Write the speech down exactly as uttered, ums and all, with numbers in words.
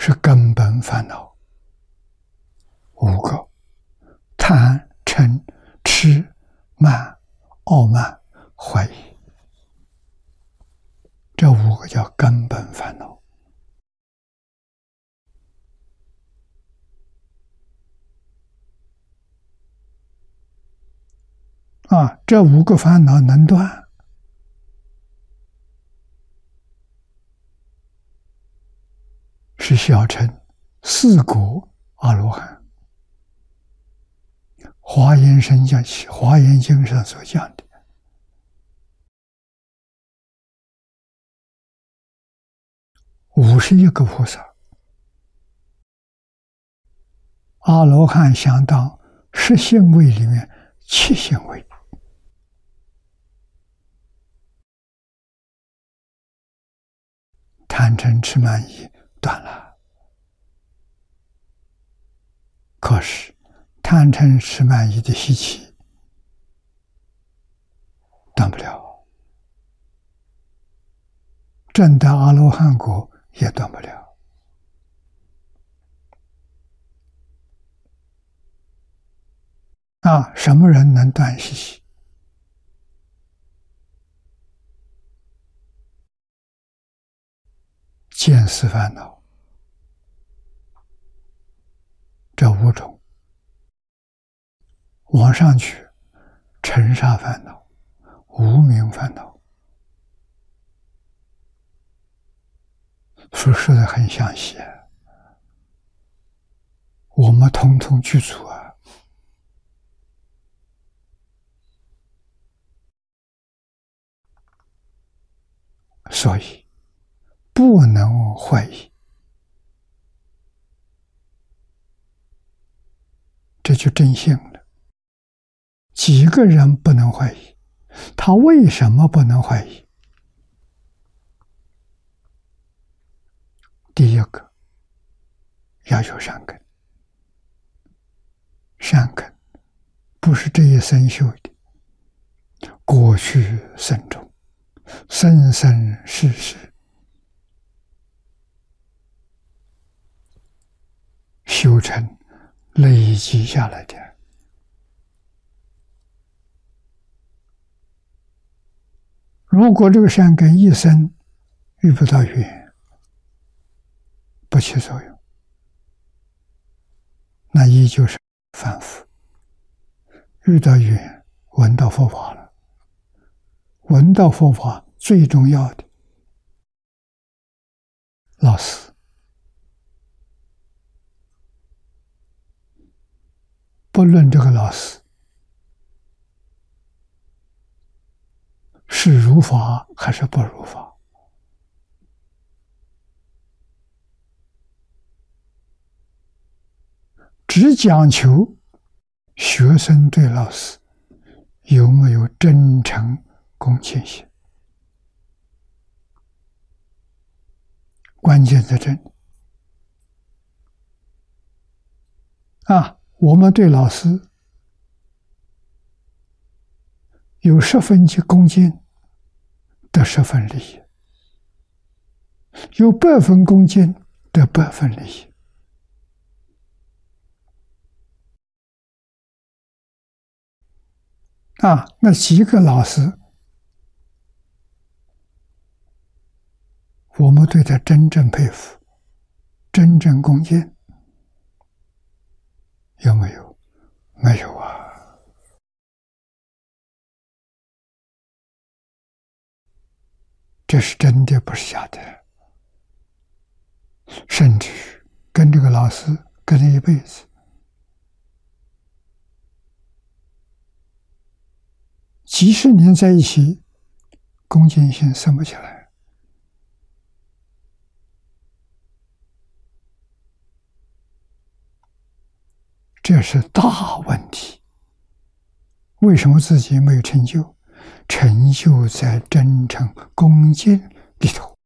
是根本烦恼五个：贪、嗔、痴、慢、傲慢、怀疑。这五个叫根本烦恼。啊，这五个烦恼能断，是小乘四果阿罗汉。华严经讲，华严经上所讲的五十一个菩萨，阿罗汉相当十行位里面七行位。贪嗔痴慢疑断了，可是贪嗔痴慢疑的习气断不了，证得阿罗汉果也断不了。啊，什么人能断习气？见思烦恼，这五种。往上去，尘沙烦恼、无明烦恼，说说的很详细，我们统统具足啊。所以不能怀疑，这就真信了。几个人不能怀疑？他为什么不能怀疑？第一个，要有善根。善根不是这一生修的，过去生中，生生世世修成累积下来的。如果这个善根一生遇不到缘，不起作用，那依旧是凡夫。遇到缘，闻到佛法了，闻到佛法最重要的老师，不论这个老师是如法还是不如法，只讲求学生对老师有没有真诚恭敬心，关键在这里啊！我们对老师有十分之恭敬，得十分利益；有百分恭敬，得百分利益。啊，那几个老师，我们对他真正佩服，真正恭敬，有没有？没有啊。这是真的，不是假的。甚至跟这个老师跟了一辈子，几十年在一起，恭敬心生不起来。这是大问题。为什么自己没有成就？成就在真诚恭敬里头。